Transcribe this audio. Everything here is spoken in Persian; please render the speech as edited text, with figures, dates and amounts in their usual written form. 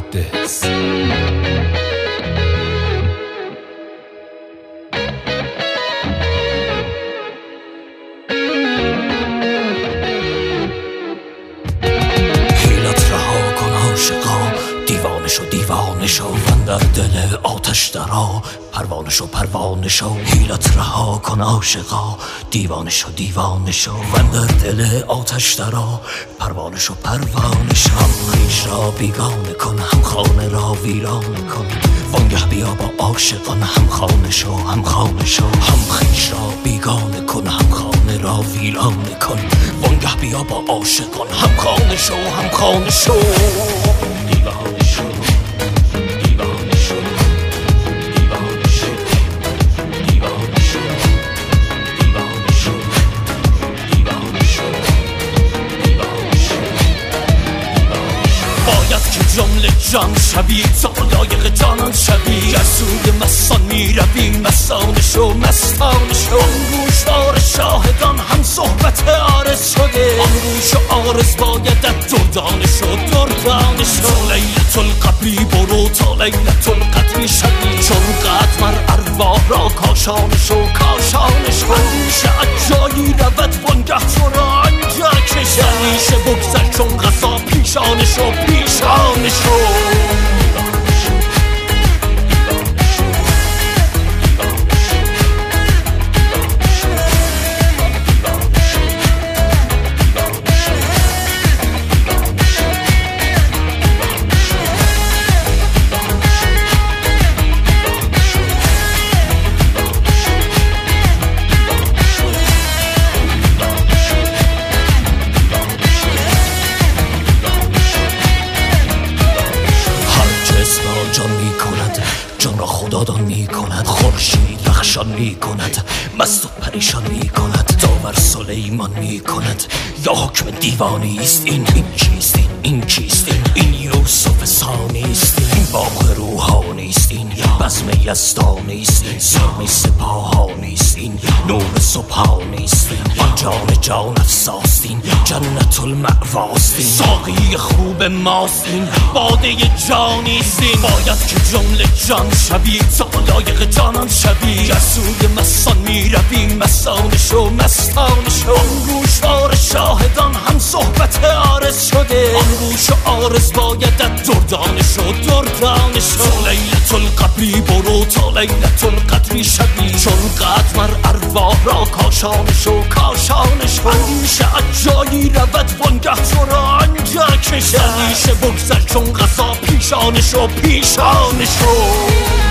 this. دیوانه شو من در دل آتش درا، پروانه شو حیلت رها کن عاشقا. دیوانه شو من در دل آتش درا، پروانه شو هم خویش را بیگانه کن، هم خانه را ویرانه کن. وانگه بیا با عاشقان هم خانه شو هم خویش را بیگانه کن، هم خانه را ویرانه کن. وانگه بیا با عاشقان هم خانه شو دیوانه شو جمله جان شوی تا لایق جانان شوی، گر سوی مستان می روی مستانه شو انگوشتار شاهدان هم صحبت عارض شده، آن گوش و عارض بایدت دردانه شو تا لیلت القدری برو تا لیلت القدری شوی، چون قدر مر ارواح را کاشانه شو اندیش اجایی رود وانگه تو را انجا کشد، اندیشه بگذر چون غذا پیشانه شو جان را خدادان می کند، خورشید رخشان می کند، مست و پریشان می کند، داور سلیمان می کند. یا حکم دیوانی است این چیست این یوسف ثانی است، این باغ روحانی است، این بزم یزدانی است، این سرمی سپاهانی است، این نور سبحانی است، این جان افساست، این جنت المأواست، این ساقی خوب ماست، این باده جانی است. باید که جمله جان شوی تا لایق جانان شوی، گر سوی مستان می روی مستانه شو انگوشتار شاهدان هم صحبت عارض شده، آن گوش و عارض بایدت دردانه شو تا لیلت القدری برو تا لیلت القدری شوی، چون قدر مر ارواح را کاشانه شو اندیشه اجایی رود وانگه تو را انجا کشد، اندیشه بگذر چون غذا پیشانه شو